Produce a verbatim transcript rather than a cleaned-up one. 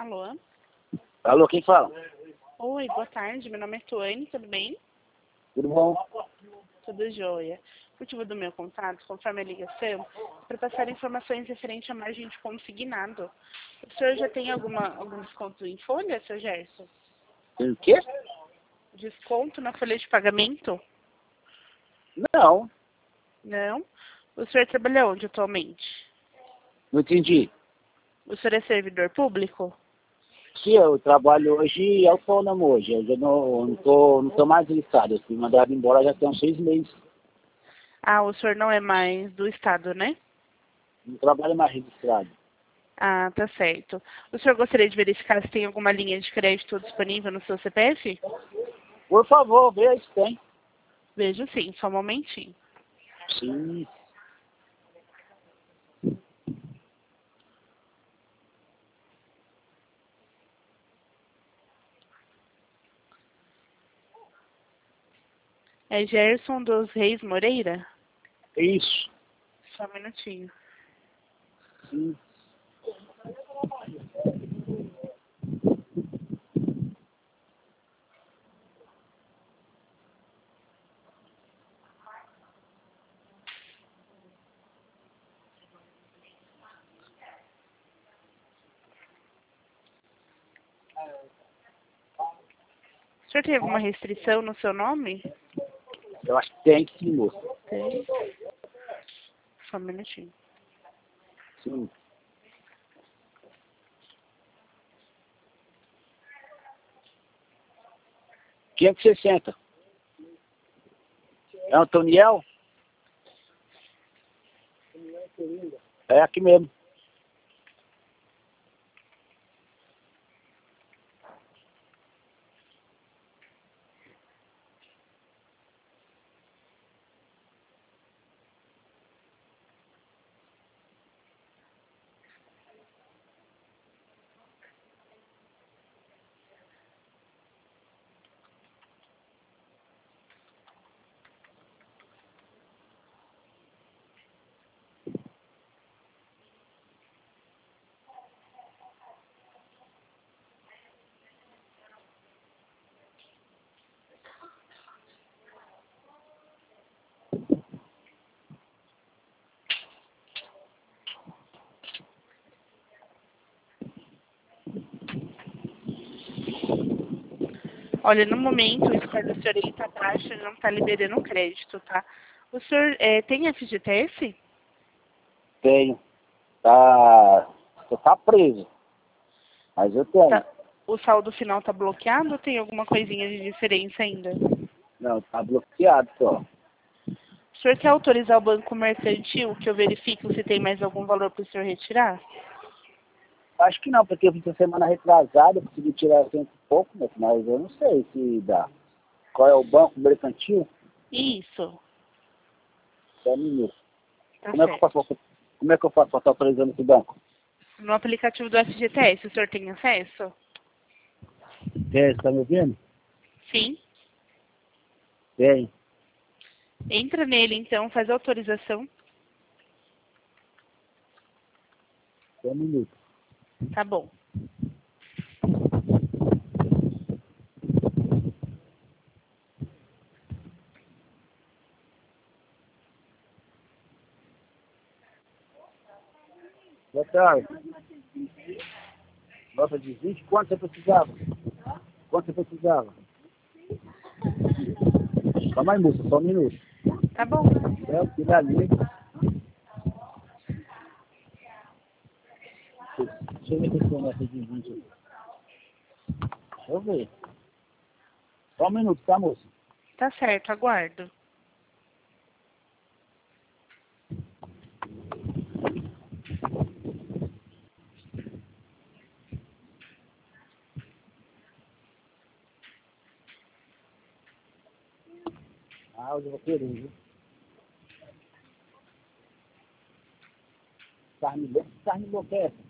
Alô? Alô, quem fala? Oi, boa tarde. Meu nome é Tuane, tudo bem? Tudo bom? Tudo jóia. O motivo do meu contato, conforme a ligação, é para passar informações referentes à margem de consignado. O senhor já tem alguma, algum desconto em folha, seu Gerson? Tem o quê? Desconto na folha de pagamento? Não, Não? O senhor trabalha onde atualmente? não entendi. O senhor é servidor público? Sim, eu trabalho hoje autônomo hoje. Eu já não, não, tô, não tô mais registrado. Eu fui mandado embora já tem uns seis meses. Ah, o senhor não é mais do estado, né? Não trabalho mais registrado. Ah, tá certo. O senhor gostaria de verificar se tem alguma linha de crédito disponível no seu C P F? Por favor, vê se tem. Vejo sim, só um momentinho. Sim. É Gerson dos Reis Moreira? Isso. Só um minutinho. Sim. O senhor tem alguma restrição no seu nome? Eu acho que tem sim, moço. Tem. Só um minutinho. Sim. Quem é que você senta? É Antoniel? É aqui mesmo. Olha, no momento o score do senhor está baixo, ele não está liberando crédito, tá? O senhor é, tem F G T S? Tenho. Tá. Você tá preso. Mas eu tenho. Tá. O saldo final está bloqueado ou tem alguma coisinha de diferença ainda? Não, tá bloqueado só. O senhor quer autorizar o banco mercantil que eu verifique se tem mais algum valor para o senhor retirar? Acho que não, porque eu fiz a semana retrasada, eu consegui tirar cento e pouco, mas eu não sei se dá. Qual é o banco mercantil? Isso, Só um minuto. tá Como é que eu certo. faço, como é que eu faço para estar autorizando esse banco? No aplicativo do F G T S, o senhor tem acesso? Tem, você tá me ouvindo? Sim. Tem. Entra nele então, faz a autorização. Só um minuto. Tá bom. Boa tarde. Nota de vinte, quanto você precisava? Quanto você precisava? Calma aí, moça, só um minuto. Tá bom. É o que dá ali. Deixa eu ver se tem nota de vinte aqui. Deixa eu ver. Só um minuto, tá, moça? Tá certo, aguardo. Ah, eu vou querer, viu? Carne, carne boquete.